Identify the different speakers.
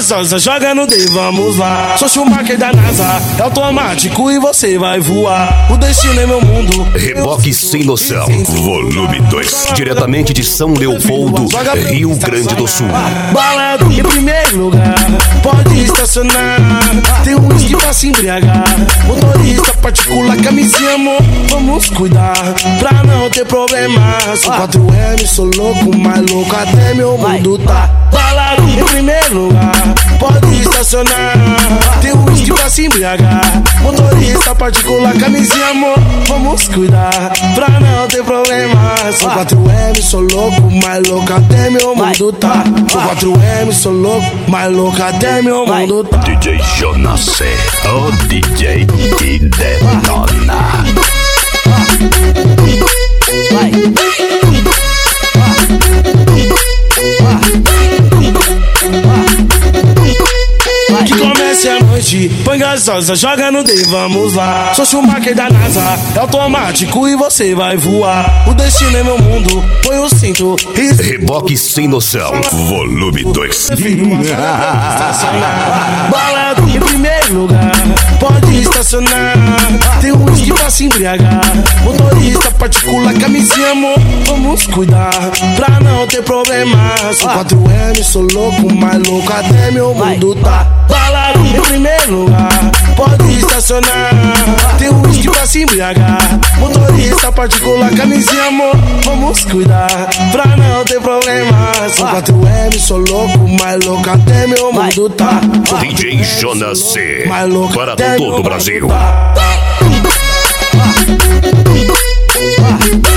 Speaker 1: gasosa, joga no D, vamos lá. Sou Schumacher da NASA, é automático e você vai voar. O destino é meu mundo.
Speaker 2: Reboque Sem Noção, volume 2. Diretamente de São Leopoldo, Rio Grande do Sul.
Speaker 1: Balada em primeiro lugar, pode estacionar. Tem um whisky pra se embriagar. Motorista particular, camisinha, amor, vamos cuidar pra não ter problema. Sou 4M, sou louco, mais louco até meu mundo tá. Balada em primeiro lugar, pode estacionar. Tem um whisky pra se embriagar. Motorista particular, camisinha, amor, vamos cuidar pra não ter problema. Sou 4M, sou louco, mais louco até meu mundo tá. Sou 4M, sou louco, mais louco até meu mundo tá.
Speaker 2: DJ Jonas C, o DJ que detona.
Speaker 1: Que comece a noite, põe gasosa, joga no D, vamos lá. Sou Schumacher da NASA, é automático e você vai voar. O destino é meu mundo, põe o cinto e...
Speaker 2: Reboque Sem Noção, volume 2.
Speaker 1: Balada em primeiro lugar, pode estacionar. Tem um whisky pra se embriagar. Motorista particular, camisinha, amor, vamos cuidar pra não ter problema. Sou 4M, sou louco, mais louco até meu mundo tá. Balada em primeiro lugar, pode estacionar. Tem um whisky pra se embriagar. Motorista particular, camisinha, amor, vamos cuidar pra não ter problema. Sou 4M, sou louco, mais louco até meu mundo tá.
Speaker 2: DJ Jonas C, para todo o Brasil.